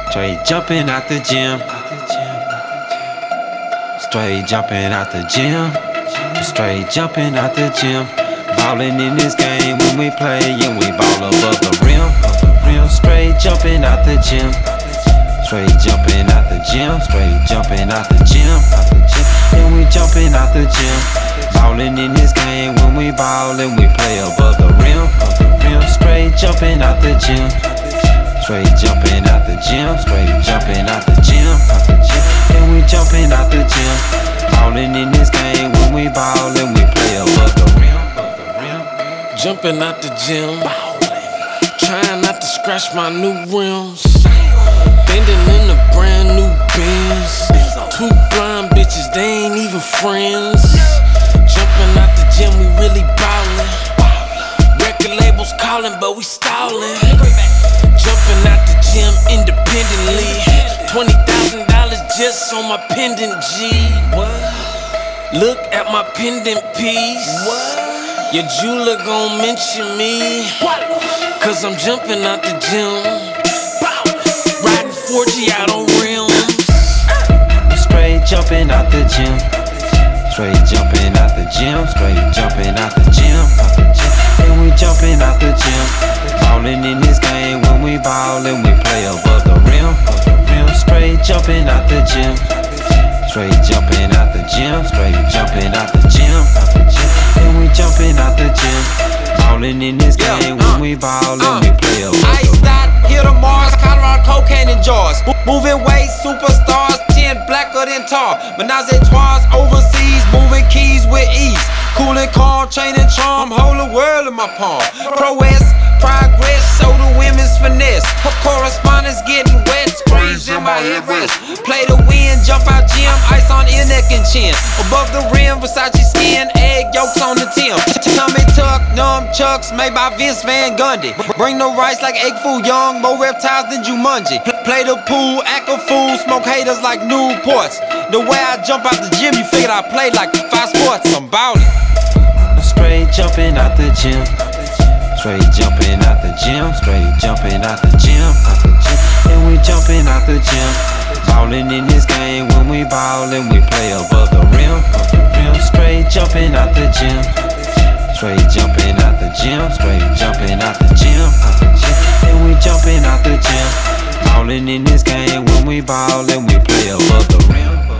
Straight jumping out the gym. Straight jumping out the gym. Straight jumping out the gym. Ballin' in this game when we play and we ball above the rim. Straight jumping out the gym. Straight jumping out the gym. Straight jumping out the gym. And we jumping out the gym. Ballin' in this game when we ball and we play above the rim. Straight jumping out the gym. Straight jumping out the gym. Straight jumping out the gym. And we jumping out the gym. Ballin' in this game when we ball and we play above the rim. Jumping out the gym, trying not to scratch my new rims. Bending in a brand new Benz. Two blind bitches, they ain't even friends. Jumping out the gym, we really ballin'. Record labels calling, but we stallin'. Jumping out the gym independently. $20,000 just on my pendant G. Look at my pendant piece. Your jeweler gon' mention me, cause I'm jumping out the gym, riding 4G out on rims. Straight jumping out the gym. Straight jumping out the gym. Straight jumping out the gym. And we jumping out the gym. Ballin' in this game when we ball and we play above the rim. Straight jumping out the gym. Straight jumping out the gym. Straight jumping out the gym. And we jumping out the gym. Ballin' in this game when we ball and we play above the rim. Iced out, here to Mars, Colorado cocaine and jars. Moving weight, superstars, 10 blacker than tar. Menage a trois overseas, moving keys with ease. Cool and calm, chain and charm, hold the world in my palm. Prowess, progress, show the women's finesse. Her correspondence getting wet, screens in my headrest. Play to win, jump out gym, ice on ear, neck and chin. Above the rim, Versace skin, egg yolks on the Tim. Tummy tuck, numb chucks, made by Vince Van Gundy. Bring the rice like egg food, young, more reptiles than Jumanji. Play the pool, act a fool, smoke haters like Newports. The way I jump out the gym, you figured I played like 5 sports, I'm ballin'. Straight jumping out the gym. Straight jumping out the gym. Straight jumping out the gym. And we jumping out the gym. Ballin' in this game when we ball and we play above the rim. Straight jumping out the gym. Straight jumping out the gym. Straight jumping out the gym. And we jumping out the gym. Ballin' in this game when we ball and we play above the rim.